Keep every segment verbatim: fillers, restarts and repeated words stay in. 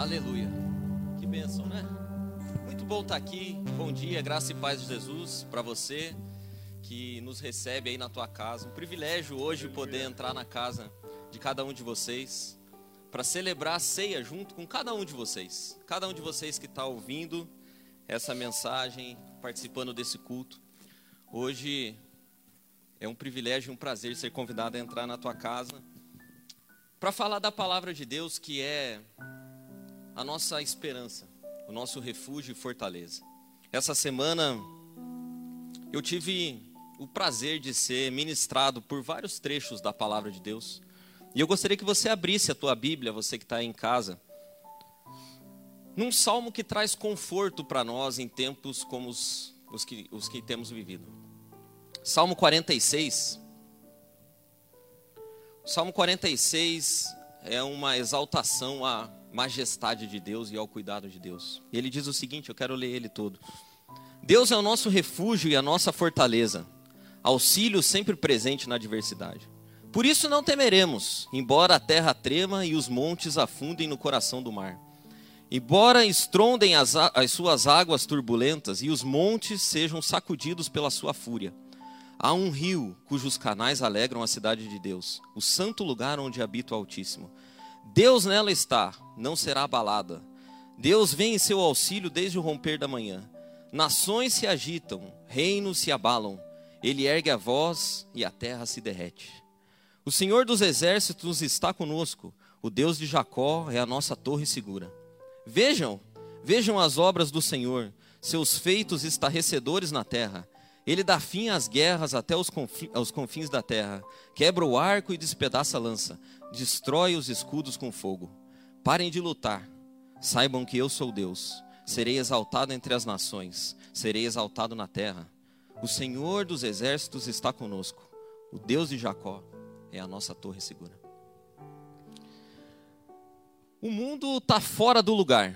Aleluia. Que bênção, né? Muito bom estar aqui. Bom dia, graça e paz de Jesus para você que nos recebe aí na tua casa. Um privilégio hoje poder entrar na casa de cada um de vocês para celebrar a ceia junto com cada um de vocês. Cada um de vocês que está ouvindo essa mensagem, participando desse culto. Hoje é um privilégio e um prazer ser convidado a entrar na tua casa para falar da palavra de Deus, que é a nossa esperança, o nosso refúgio e fortaleza. Essa semana eu tive o prazer de ser ministrado por vários trechos da palavra de Deus. E eu gostaria que você abrisse a tua Bíblia, você que está aí em casa, num salmo que traz conforto para nós em tempos como os, os, que, os que temos vivido. Salmo quarenta e seis. O Salmo quarenta e seis é uma exaltação à majestade de Deus e ao cuidado de Deus. Ele diz o seguinte, eu quero ler ele todo. Deus é o nosso refúgio e a nossa fortaleza, auxílio sempre presente na adversidade. Por isso não temeremos, embora a terra trema e os montes afundem no coração do mar. Embora estrondem as, as suas águas turbulentas e os montes sejam sacudidos pela sua fúria. Há um rio cujos canais alegram a cidade de Deus, o santo lugar onde habita o Altíssimo. Deus nela está, não será abalada. Deus vem em seu auxílio desde o romper da manhã. Nações se agitam, reinos se abalam. Ele ergue a voz e a terra se derrete. O Senhor dos exércitos está conosco. O Deus de Jacó é a nossa torre segura. Vejam, vejam as obras do Senhor, seus feitos estarrecedores na terra. Ele dá fim às guerras até os confins, aos confins da terra. Quebra o arco e despedaça a lança. Destrói os escudos com fogo. Parem de lutar. Saibam que eu sou Deus. Serei exaltado entre as nações. Serei exaltado na terra. O Senhor dos exércitos está conosco. O Deus de Jacó é a nossa torre segura. O mundo está fora do lugar.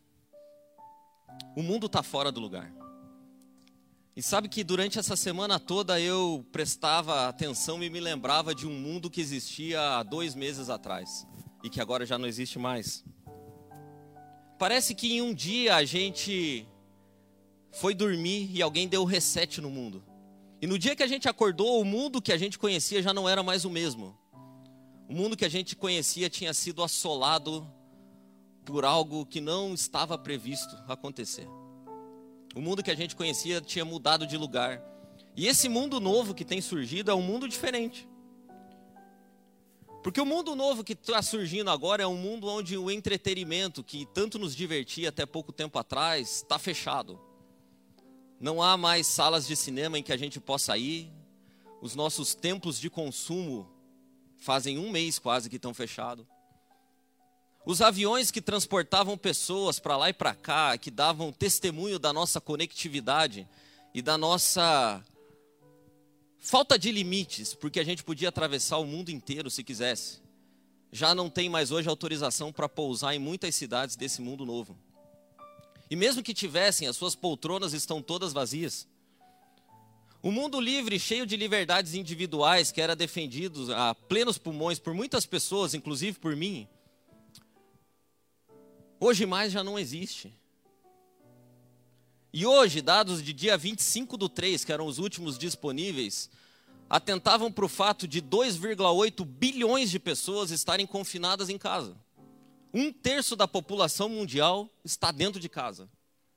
O mundo está fora do lugar. E sabe que durante essa semana toda eu prestava atenção e me lembrava de um mundo que existia há dois meses atrás. E que agora já não existe mais. Parece que em um dia a gente foi dormir e alguém deu reset no mundo. E no dia que a gente acordou, o mundo que a gente conhecia já não era mais o mesmo. O mundo que a gente conhecia tinha sido assolado por algo que não estava previsto acontecer. O mundo que a gente conhecia tinha mudado de lugar. E esse mundo novo que tem surgido é um mundo diferente. Porque o mundo novo que está surgindo agora é um mundo onde o entretenimento, que tanto nos divertia até pouco tempo atrás, está fechado. Não há mais salas de cinema em que a gente possa ir. Os nossos templos de consumo fazem um mês quase que estão fechados. Os aviões que transportavam pessoas para lá e para cá, que davam testemunho da nossa conectividade e da nossa falta de limites, porque a gente podia atravessar o mundo inteiro se quisesse, já não tem mais hoje autorização para pousar em muitas cidades desse mundo novo. E mesmo que tivessem, as suas poltronas estão todas vazias. O mundo livre, cheio de liberdades individuais, que era defendido a plenos pulmões por muitas pessoas, inclusive por mim, hoje mais já não existe. E hoje, dados de dia vinte e cinco do três, que eram os últimos disponíveis, atentavam para o fato de dois vírgula oito bilhões de pessoas estarem confinadas em casa. Um terço da população mundial está dentro de casa.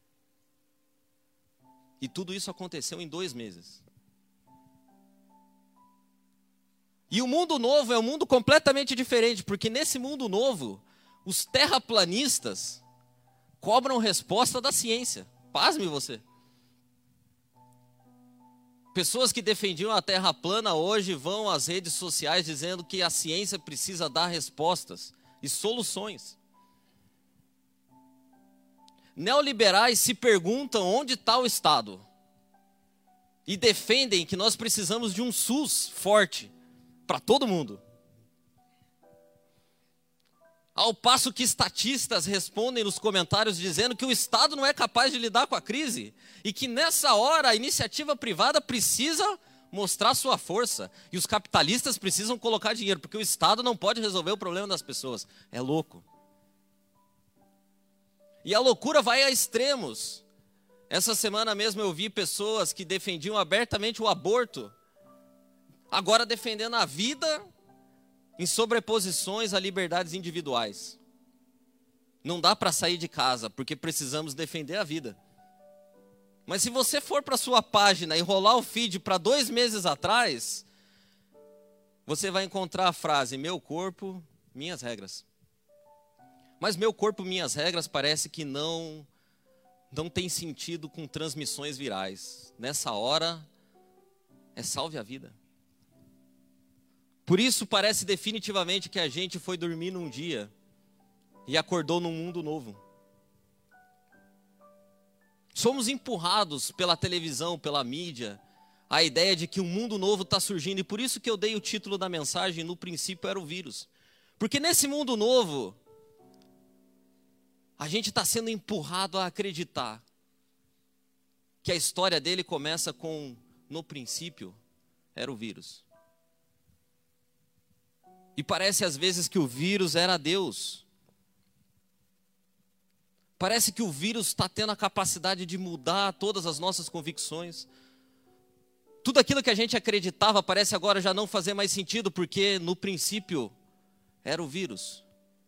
E tudo isso aconteceu em dois meses. E o mundo novo é um mundo completamente diferente, porque nesse mundo novo, os terraplanistas cobram resposta da ciência. Pasme você. Pessoas que defendiam a terra plana hoje vão às redes sociais dizendo que a ciência precisa dar respostas e soluções. Neoliberais se perguntam onde está o Estado e defendem que nós precisamos de um SUS forte para todo mundo. Ao passo que estatistas respondem nos comentários dizendo que o Estado não é capaz de lidar com a crise e que nessa hora a iniciativa privada precisa mostrar sua força e os capitalistas precisam colocar dinheiro, porque o Estado não pode resolver o problema das pessoas. É louco. E a loucura vai a extremos. Essa semana mesmo eu vi pessoas que defendiam abertamente o aborto, agora defendendo a vida em sobreposições a liberdades individuais. Não dá para sair de casa, porque precisamos defender a vida. Mas se você for para a sua página e rolar o feed para dois meses atrás, você vai encontrar a frase, meu corpo, minhas regras. Mas meu corpo, minhas regras parece que não, não tem sentido com transmissões virais. Nessa hora, é salve a vida. Por isso parece definitivamente que a gente foi dormir num dia e acordou num mundo novo. Somos empurrados pela televisão, pela mídia, a ideia de que um mundo novo está surgindo. E por isso que eu dei o título da mensagem, no princípio era o vírus. Porque nesse mundo novo, a gente está sendo empurrado a acreditar que a história dele começa com, no princípio, era o vírus. E parece às vezes que o vírus era Deus. Parece que o vírus está tendo a capacidade de mudar todas as nossas convicções. Tudo aquilo que a gente acreditava parece agora já não fazer mais sentido, porque no princípio era o vírus.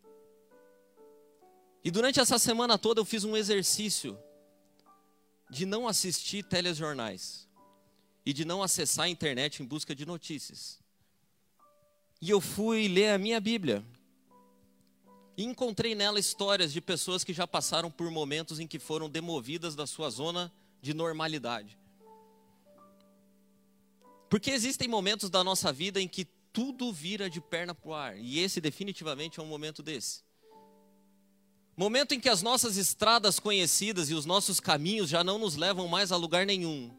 E durante essa semana toda eu fiz um exercício de não assistir telejornais e de não acessar a internet em busca de notícias. E eu fui ler a minha Bíblia. E encontrei nela histórias de pessoas que já passaram por momentos em que foram demovidas da sua zona de normalidade. Porque existem momentos da nossa vida em que tudo vira de perna para o ar. E esse definitivamente é um momento desse. Momento em que as nossas estradas conhecidas e os nossos caminhos já não nos levam mais a lugar nenhum.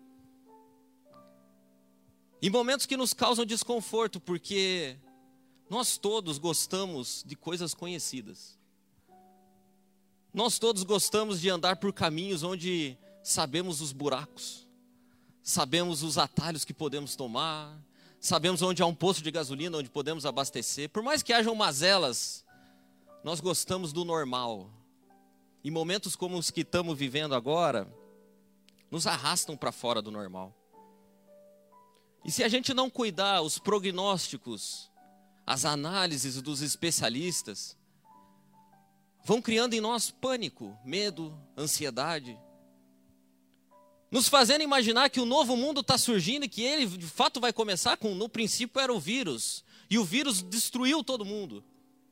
E momentos que nos causam desconforto, porque nós todos gostamos de coisas conhecidas. Nós todos gostamos de andar por caminhos onde sabemos os buracos, sabemos os atalhos que podemos tomar, sabemos onde há um posto de gasolina, onde podemos abastecer. Por mais que hajam mazelas, nós gostamos do normal. E momentos como os que estamos vivendo agora, nos arrastam para fora do normal. E se a gente não cuidar, os prognósticos, as análises dos especialistas vão criando em nós pânico, medo, ansiedade, nos fazendo imaginar que o novo mundo está surgindo e que ele de fato vai começar com, no princípio era o vírus, e o vírus destruiu todo mundo.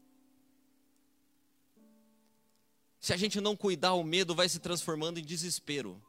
Se a gente não cuidar, o medo vai se transformando em desespero.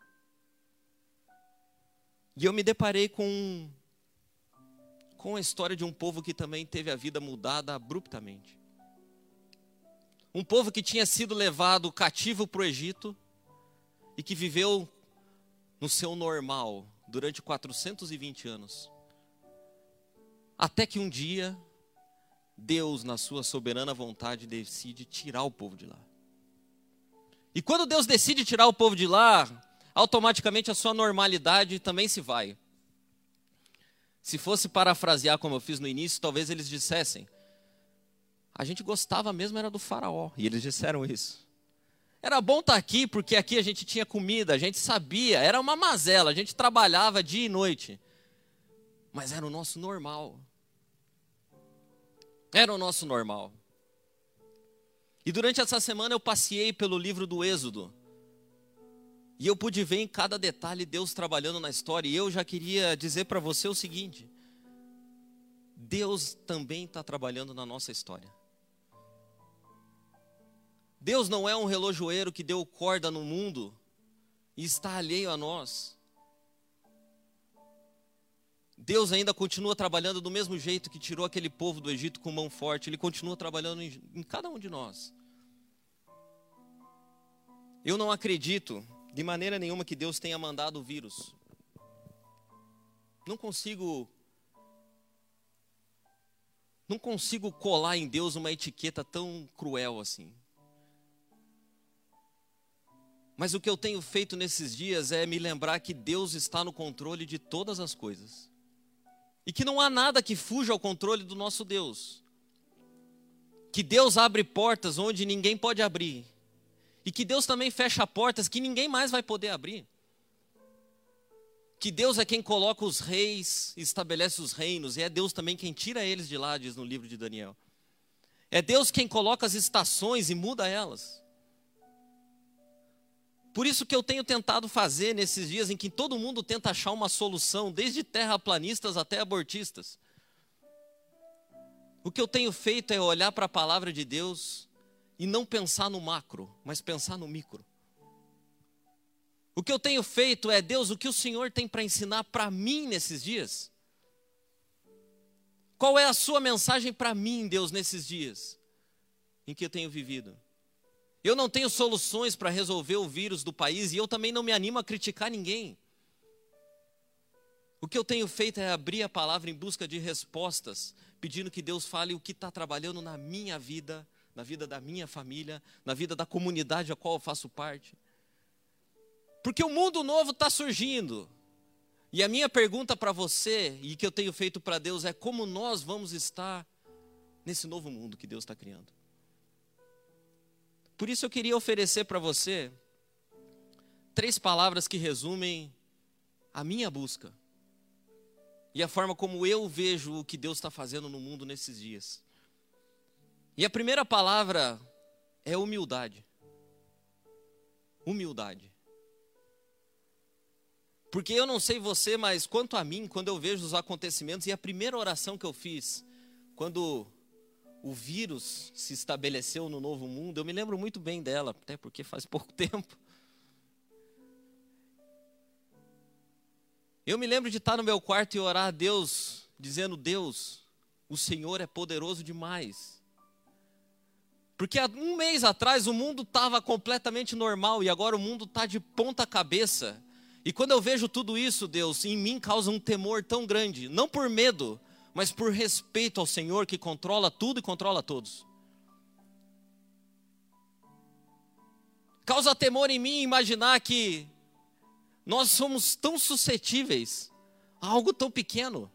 E eu me deparei com com a história de um povo que também teve a vida mudada abruptamente. Um povo que tinha sido levado cativo para o Egito e que viveu no seu normal durante quatrocentos e vinte anos. Até que um dia, Deus, na sua soberana vontade, decide tirar o povo de lá. E quando Deus decide tirar o povo de lá, automaticamente a sua normalidade também se vai. Se fosse parafrasear como eu fiz no início, talvez eles dissessem, a gente gostava mesmo era do faraó. E eles disseram isso. Era bom estar aqui, porque aqui a gente tinha comida, a gente sabia, era uma mazela, a gente trabalhava dia e noite. Mas era o nosso normal. Era o nosso normal. E durante essa semana eu passeei pelo livro do Êxodo. E eu pude ver em cada detalhe Deus trabalhando na história. E eu já queria dizer para você o seguinte: Deus também está trabalhando na nossa história. Deus não é um relojoeiro que deu corda no mundo e está alheio a nós. Deus ainda continua trabalhando do mesmo jeito que tirou aquele povo do Egito com mão forte. Ele continua trabalhando em, em cada um de nós. Eu não acredito de maneira nenhuma que Deus tenha mandado o vírus. Não consigo, não consigo colar em Deus uma etiqueta tão cruel assim. Mas o que eu tenho feito nesses dias é me lembrar que Deus está no controle de todas as coisas. E que não há nada que fuja ao controle do nosso Deus. Que Deus abre portas onde ninguém pode abrir. E que Deus também fecha portas que ninguém mais vai poder abrir. Que Deus é quem coloca os reis, estabelece os reinos, e é Deus também quem tira eles de lá, diz no livro de Daniel. É Deus quem coloca as estações e muda elas. Por isso que eu tenho tentado fazer nesses dias em que todo mundo tenta achar uma solução, desde terraplanistas até abortistas. O que eu tenho feito é olhar para a palavra de Deus e não pensar no macro, mas pensar no micro. O que eu tenho feito é, Deus, o que o Senhor tem para ensinar para mim nesses dias? Qual é a sua mensagem para mim, Deus, nesses dias em que eu tenho vivido? Eu não tenho soluções para resolver o vírus do país e eu também não me animo a criticar ninguém. O que eu tenho feito é abrir a palavra em busca de respostas, pedindo que Deus fale o que está trabalhando na minha vida, na vida da minha família, na vida da comunidade a qual eu faço parte. Porque o mundo novo está surgindo. E a minha pergunta para você, e que eu tenho feito para Deus, é como nós vamos estar nesse novo mundo que Deus está criando. Por isso eu queria oferecer para você três palavras que resumem a minha busca. E a forma como eu vejo o que Deus está fazendo no mundo nesses dias. E a primeira palavra é humildade. Humildade. Porque eu não sei você, mas quanto a mim, quando eu vejo os acontecimentos, e a primeira oração que eu fiz, quando o vírus se estabeleceu no novo mundo, eu me lembro muito bem dela, até porque faz pouco tempo. Eu me lembro de estar no meu quarto e orar a Deus, dizendo, Deus, o Senhor é poderoso demais. Porque há um mês atrás o mundo estava completamente normal e agora o mundo está de ponta cabeça. E quando eu vejo tudo isso, Deus, em mim causa um temor tão grande, não por medo, mas por respeito ao Senhor que controla tudo e controla todos. Causa temor em mim imaginar que nós somos tão suscetíveis a algo tão pequeno.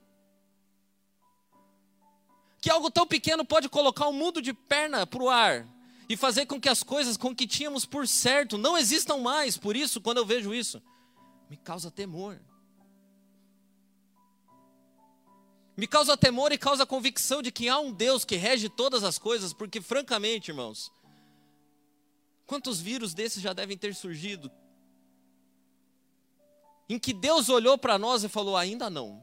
Que algo tão pequeno pode colocar o mundo de perna para o ar e fazer com que as coisas com que tínhamos por certo não existam mais. Por isso, quando eu vejo isso, me causa temor. Me causa temor e causa convicção de que há um Deus que rege todas as coisas, porque francamente, irmãos, quantos vírus desses já devem ter surgido? Em que Deus olhou para nós e falou, ainda não.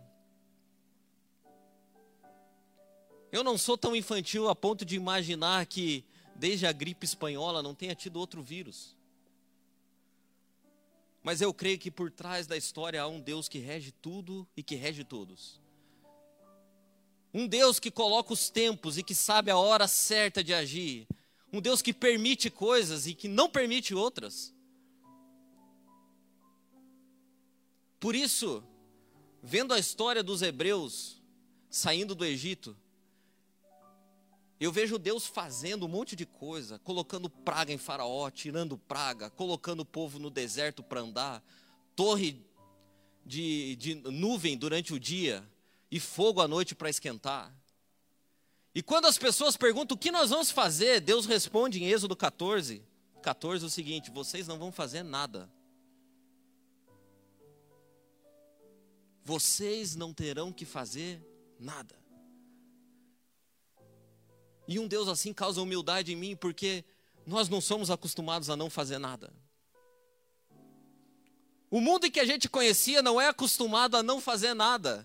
Eu não sou tão infantil a ponto de imaginar que desde a gripe espanhola não tenha tido outro vírus. Mas eu creio que por trás da história há um Deus que rege tudo e que rege todos. Um Deus que coloca os tempos e que sabe a hora certa de agir. Um Deus que permite coisas e que não permite outras. Por isso, vendo a história dos hebreus saindo do Egito, eu vejo Deus fazendo um monte de coisa, colocando praga em Faraó, tirando praga, colocando o povo no deserto para andar, torre de, de nuvem durante o dia e fogo à noite para esquentar. E quando as pessoas perguntam o que nós vamos fazer, Deus responde em Êxodo catorze, catorze o seguinte, vocês não vão fazer nada. Vocês não terão que fazer nada. E um Deus assim causa humildade em mim, porque nós não somos acostumados a não fazer nada. O mundo em que a gente conhecia não é acostumado a não fazer nada.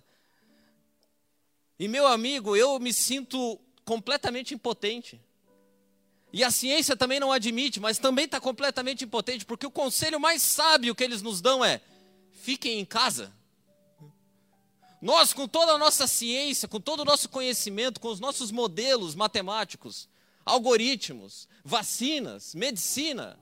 E meu amigo, eu me sinto completamente impotente. E a ciência também não admite, mas também está completamente impotente, porque o conselho mais sábio que eles nos dão é, fiquem em casa. Nós, com toda a nossa ciência, com todo o nosso conhecimento, com os nossos modelos matemáticos, algoritmos, vacinas, medicina.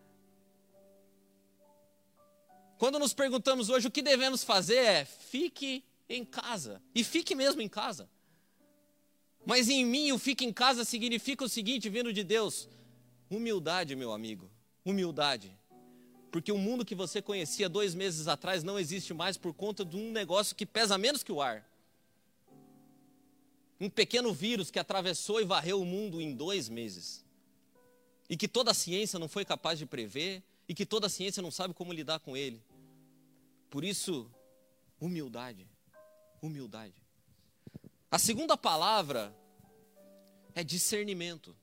Quando nos perguntamos hoje o que devemos fazer é, fique em casa. E fique mesmo em casa. Mas em mim o fique em casa significa o seguinte, vindo de Deus, humildade, meu amigo, humildade. Porque o mundo que você conhecia dois meses atrás não existe mais por conta de um negócio que pesa menos que o ar. Um pequeno vírus que atravessou e varreu o mundo em dois meses. e que toda a ciência não foi capaz de prever, e que toda a ciência não sabe como lidar com ele. Por isso, humildade, humildade. A segunda palavra é discernimento.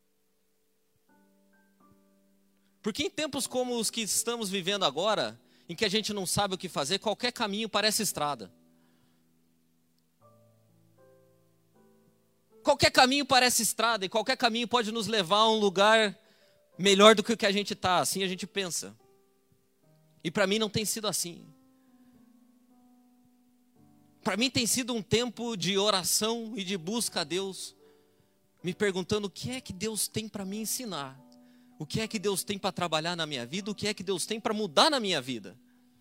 Porque em tempos como os que estamos vivendo agora, em que a gente não sabe o que fazer, qualquer caminho parece estrada. Qualquer caminho parece estrada, e qualquer caminho pode nos levar a um lugar melhor do que o que a gente está, assim a gente pensa. E para mim não tem sido assim. Para mim tem sido um tempo de oração e de busca a Deus, me perguntando o que é que Deus tem para me ensinar, o que é que Deus tem para trabalhar na minha vida, o que é que Deus tem para mudar na minha vida.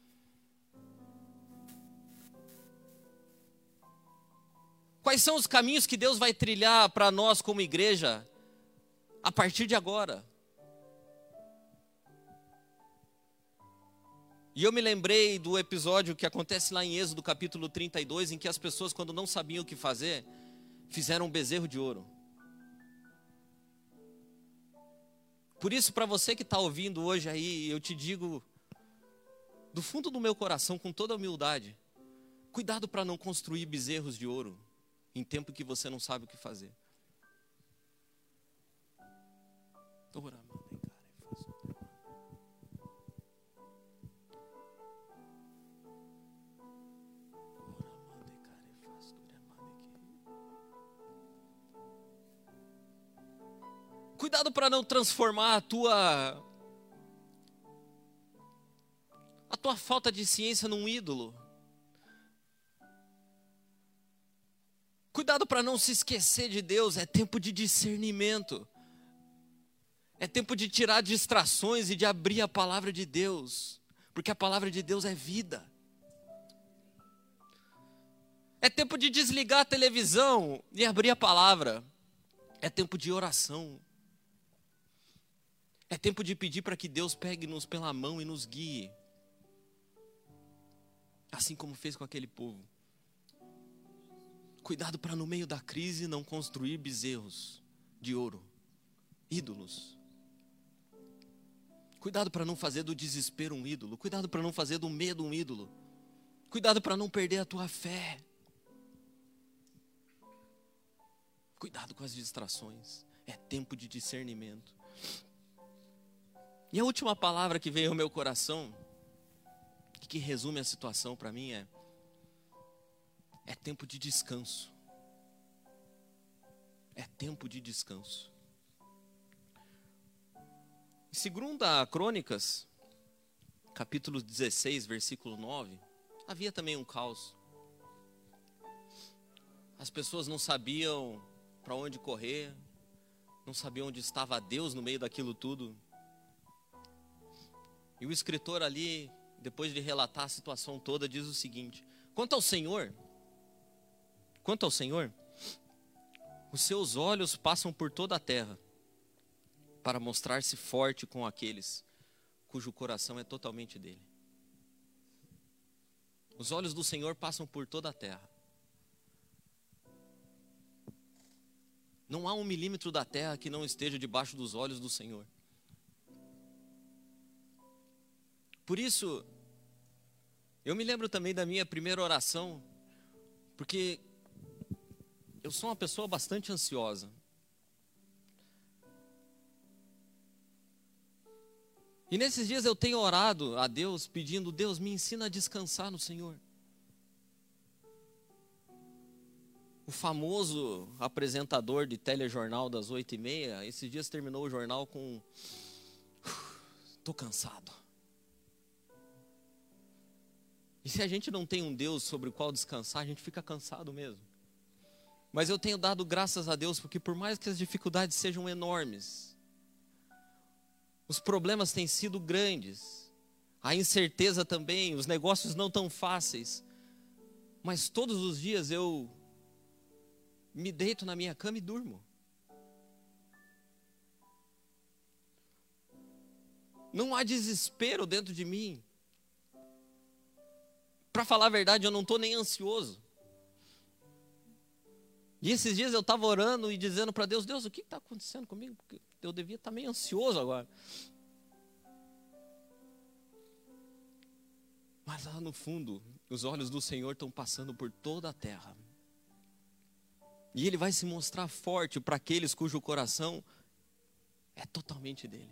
Quais são os caminhos que Deus vai trilhar para nós como igreja a partir de agora? E eu me lembrei do episódio que acontece lá em Êxodo capítulo trinta e dois, em que as pessoas, quando não sabiam o que fazer, fizeram um bezerro de ouro. Por isso, para você que está ouvindo hoje aí, eu te digo, do fundo do meu coração, com toda a humildade, cuidado para não construir bezerros de ouro em tempo que você não sabe o que fazer. Cuidado para não transformar a tua a tua falta de ciência num ídolo. Cuidado para não se esquecer de Deus. É tempo de discernimento. É tempo de tirar distrações e de abrir a palavra de Deus, porque a palavra de Deus é vida. É tempo de desligar a televisão e abrir a palavra. É tempo de oração. É tempo de pedir para que Deus pegue-nos pela mão e nos guie, assim como fez com aquele povo. Cuidado para no meio da crise não construir bezerros de ouro, ídolos. Cuidado para não fazer do desespero um ídolo. Cuidado para não fazer do medo um ídolo. Cuidado para não perder a tua fé. Cuidado com as distrações. É tempo de discernimento. E a última palavra que veio ao meu coração, que resume a situação para mim, é É tempo de descanso. É tempo de descanso. Em segunda Crônicas, capítulo dezesseis, versículo nove, havia também um caos. As pessoas não sabiam para onde correr, não sabiam onde estava Deus no meio daquilo tudo. E o escritor ali, depois de relatar a situação toda, diz o seguinte: Quanto ao Senhor, quanto ao Senhor, os seus olhos passam por toda a terra, para mostrar-se forte com aqueles cujo coração é totalmente dele. Os olhos do Senhor passam por toda a terra. Não há um milímetro da terra que não esteja debaixo dos olhos do Senhor. Por isso, eu me lembro também da minha primeira oração, porque eu sou uma pessoa bastante ansiosa. E nesses dias eu tenho orado a Deus, pedindo: Deus, me ensina a descansar no Senhor. O famoso apresentador de telejornal das oito e meia, esses dias terminou o jornal com: estou cansado. E se a gente não tem um Deus sobre o qual descansar, a gente fica cansado mesmo. Mas eu tenho dado graças a Deus, porque por mais que as dificuldades sejam enormes, os problemas têm sido grandes, a incerteza também, os negócios não tão fáceis, mas todos os dias eu me deito na minha cama e durmo. Não há desespero dentro de mim. Para falar a verdade, eu não estou nem ansioso. E esses dias eu estava orando e dizendo para Deus, Deus, o que está acontecendo comigo? Porque eu devia estar meio ansioso agora. Mas lá no fundo, os olhos do Senhor estão passando por toda a terra. E Ele vai se mostrar forte para aqueles cujo coração é totalmente dele.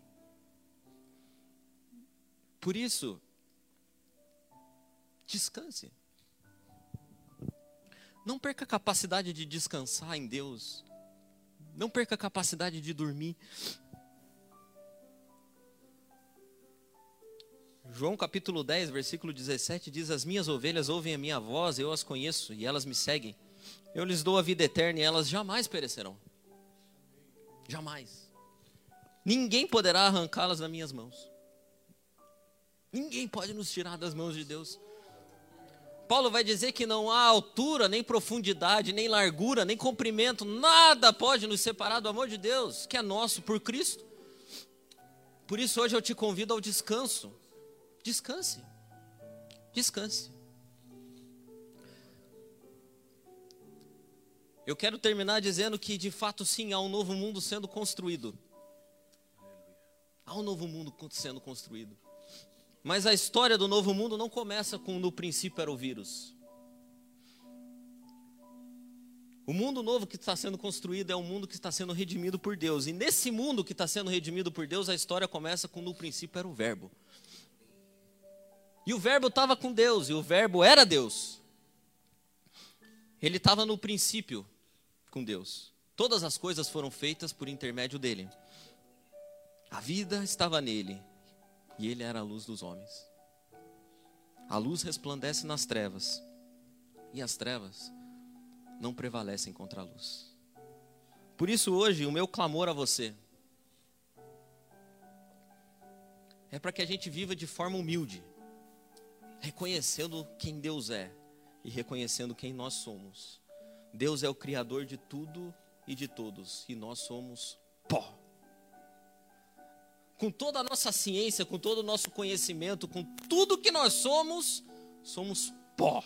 Por isso, descanse. Não perca a capacidade de descansar em Deus. Não perca a capacidade de dormir. João capítulo dez, versículo dezessete diz: as minhas ovelhas ouvem a minha voz, eu as conheço e elas me seguem. Eu lhes dou a vida eterna e elas jamais perecerão. Jamais. Ninguém poderá arrancá-las das minhas mãos. Ninguém pode nos tirar das mãos de Deus. Paulo vai dizer que não há altura, nem profundidade, nem largura, nem comprimento, nada pode nos separar do amor de Deus, que é nosso por Cristo. Por isso hoje eu te convido ao descanso. Descanse. Descanse. Eu quero terminar dizendo que de fato sim, há um novo mundo sendo construído. Há um novo mundo sendo construído. Mas a história do novo mundo não começa com no princípio era o vírus. O mundo novo que está sendo construído é um mundo que está sendo redimido por Deus. E nesse mundo que está sendo redimido por Deus, a história começa com no princípio era o verbo. E o verbo estava com Deus, e o verbo era Deus. Ele estava no princípio com Deus. Todas as coisas foram feitas por intermédio dele. A vida estava nele. E ele era a luz dos homens. A luz resplandece nas trevas. E as trevas não prevalecem contra a luz. Por isso hoje o meu clamor a você é para que a gente viva de forma humilde, reconhecendo quem Deus é e reconhecendo quem nós somos. Deus é o Criador de tudo e de todos, e nós somos pó. Com toda a nossa ciência, com todo o nosso conhecimento, com tudo que nós somos, somos pó.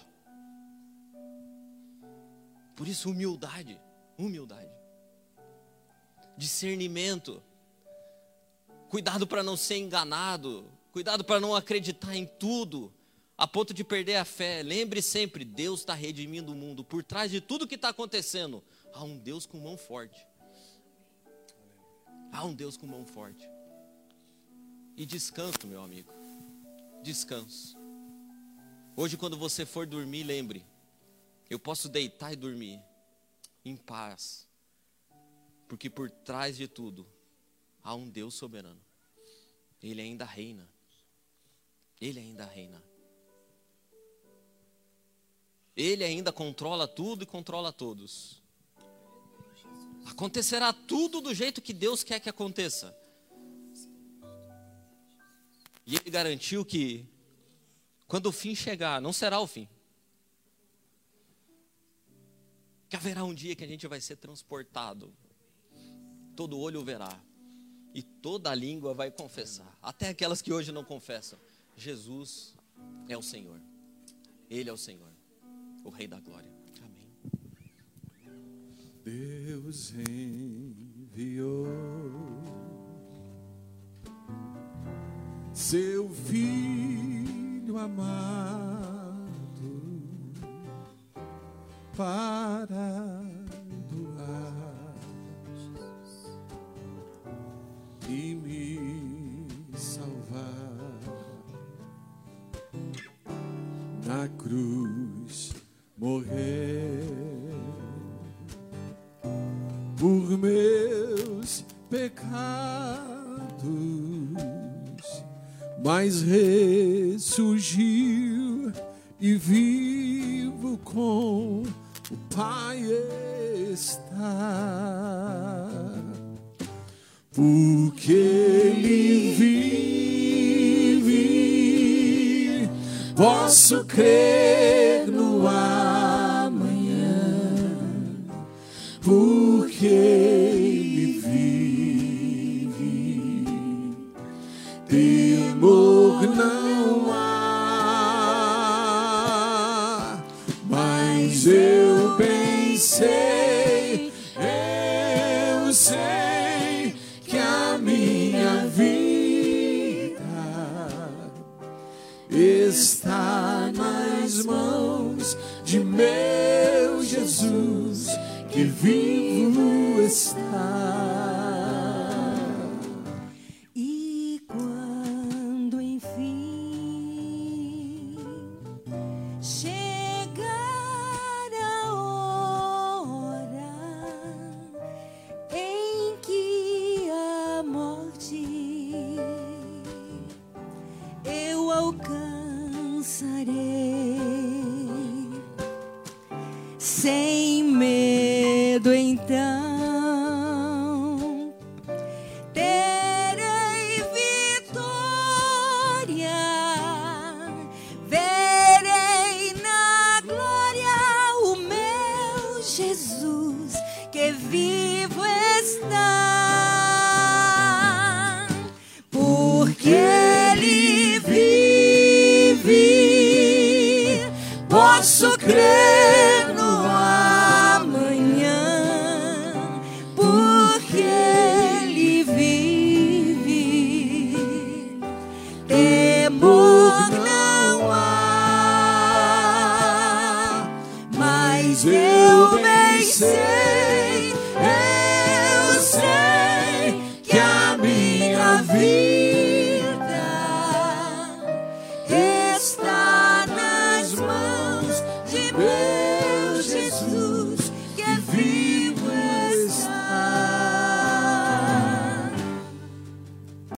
Por isso, humildade, humildade. Discernimento. Cuidado para não ser enganado. Cuidado para não acreditar em tudo, a ponto de perder a fé. Lembre sempre, Deus está redimindo o mundo. Por trás de tudo que está acontecendo, há um Deus com mão forte. Há um Deus com mão forte. E descanso, meu amigo. Descanso. Hoje, quando você for dormir, lembre, eu posso deitar e dormir em paz, porque por trás de tudo há um Deus soberano. Ele ainda reina. Ele ainda reina. Ele ainda controla tudo e controla todos. Acontecerá tudo do jeito que Deus quer que aconteça. E Ele garantiu que quando o fim chegar, não será o fim. Que haverá um dia que a gente vai ser transportado. Todo olho verá. E toda língua vai confessar. Até aquelas que hoje não confessam. Jesus é o Senhor. Ele é o Senhor. O Rei da Glória. Amém. Deus enviou seu Filho amado para doar e me salvar. Na cruz morrer por meus pecados, mas ressurgiu e vivo com o Pai está. Porque Ele vive, posso crer no amanhã. Porque Ele vive, temor não há. Mas eu pensei, está nas mãos de meu Jesus, que vivo está. E quando enfim chegar a hora em que a morte eu alcançarei, sem medo então terei vitória, verei na glória o meu Jesus, que vivo está, porque Ele vive, posso crer no amanhã, porque Ele vive, temor não há, mas eu vencerei.